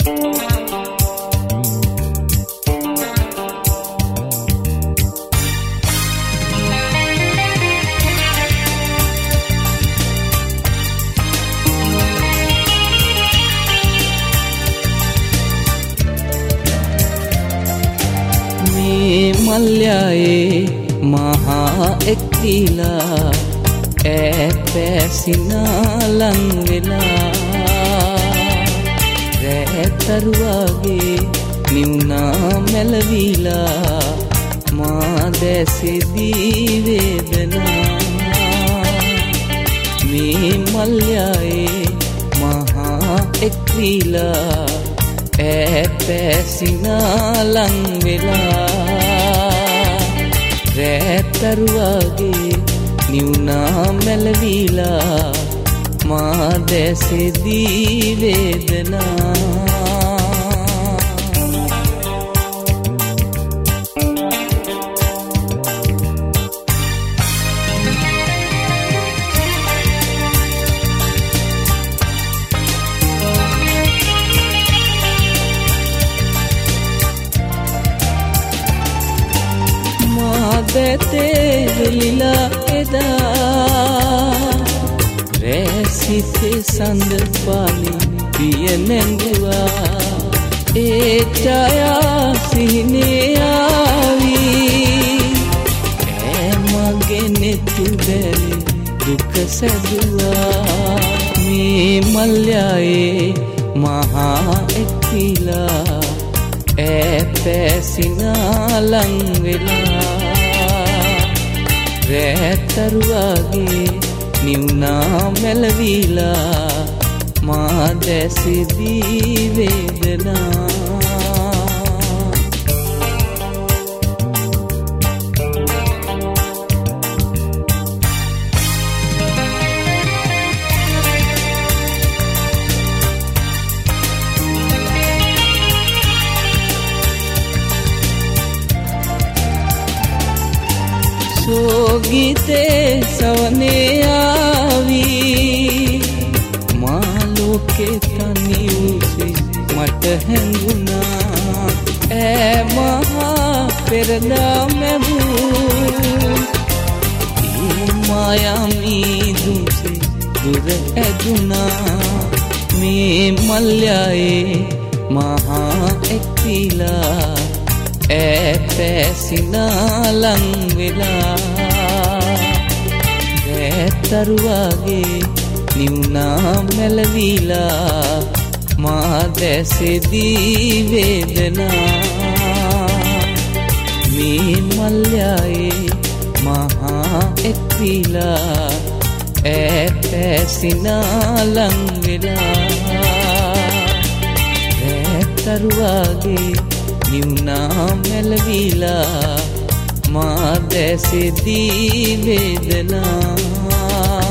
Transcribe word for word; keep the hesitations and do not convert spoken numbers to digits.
මල්යායේ මහා එක්තිලා ඈ පැසිනා ලං වෙලා රැතරුවාගේ නිවුනා මැලවිලා මා දැසෙදී වේදනා මේ මල්යායේ මහා එක්තිලා ඈ පැසිනා ලං වෙලා රැතරුවාගේ නිවුනා මැලවිලා මා දැසෙදී වේදනා දැතේ වෙලිලා එදා රැසිතේ සඳ පාලි පිය නැංගුවා ඒ ඡායා සිහිනේ ආවී ඈ මගේ නෙතු බැලි දුක සැදුවා මේ මල්යායේ මහා එක්තිලා ඈ පැසිනා ලං වෙලා රැතරුවාගේ නිවුනා මැලවිලා මා දැසෙදී වේදනා සෝගීතේ සවනේ ආවී මා ලෝකේ තනි වූ මට හැඟුණා ඈ මහා පෙරදා මැවූ ඒ මායාමී දුසේ දුර ඇදුණා මේ මල්යායේ මහා එක්තිලා ඈ පැසිනා ලං වෙලා රැතරුවාගේ නිවුනා මැලවිලා මා දැසෙදී වේදනා මේ මල්යායේ මහා එක්තිලා ඈ පැසිනා ලං වෙලා රැතරුවාගේ නිවුනා මැලවිලා මා දැසෙදී වේදනා